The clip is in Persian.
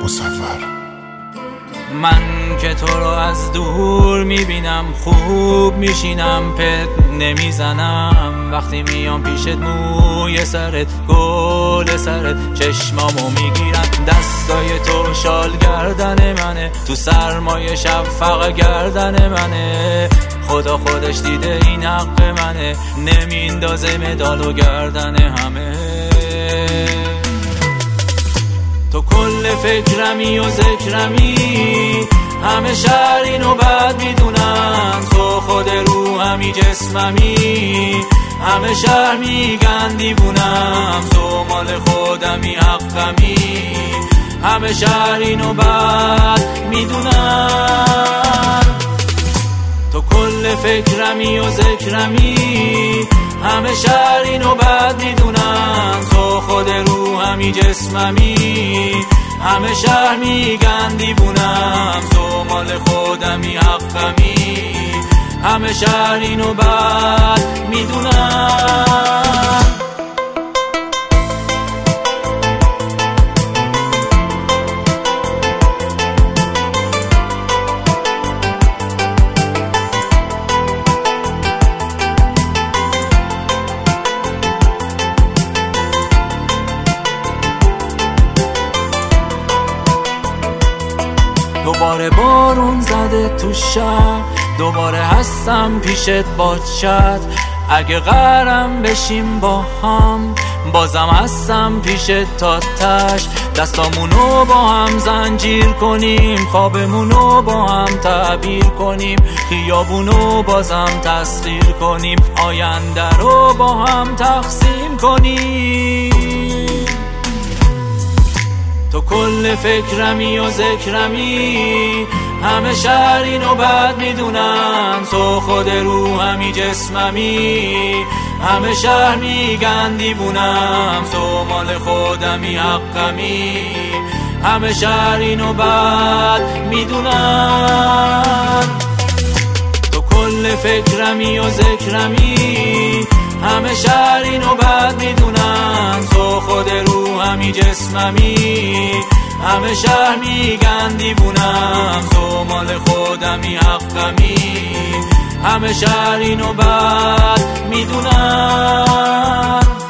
مصور. من که تو رو از دور میبینم، خوب میشینم، پت نمیزنم. وقتی میام پیشت موی سرت، گل سرت، چشمامو میگیرم. دستای تو شال گردن منه، تو سرمای شفق گردن منه. خدا خودش دیده این حق منه، نمیندازه مدالو گردن همه. تو کل فکرمی و ذکرمی، همه شهر اینو بد میدونن. تو خود روحمی جسممی، همه شهر میگن دیوونم. تو مال خودمی حقمی، همه شهر اینو بد میدونن. تو کل فکرمی و ذکرمی، همه شهر اینو بد میدونن. تو خود روحمی جسممی، همه شهر میگن دیوونم. تو مال خودمی حقمی، همه شهر اینو بد میدونن. دوباره بارون زده تو شب، دوباره هستم پیشت با چت. اگه قرم بشیم با هم، بازم هستم پیشت تا تش. دستامونو با هم زنجیر کنیم، خوابمونو با هم تعبیر کنیم، خیابونو بازم تسخیر کنیم، آینده رو با هم تقسیم کنیم. تو کل فکرمی و ذکرمی، همه شهر اینو بد میدونن. تو خود روحمی جسممی، همه شهر میگن دیوونم. تو مال خودمی حقمی، همه شهر اینو بد میدونن. تو کل فکرمی و ذکرمی، همه شهر اینو بد میدونن. تو خود روحمی جسممی، همه شهر میگن دیوونم. تو مال خودمی حقمی، همه شهر اینو بد میدونن.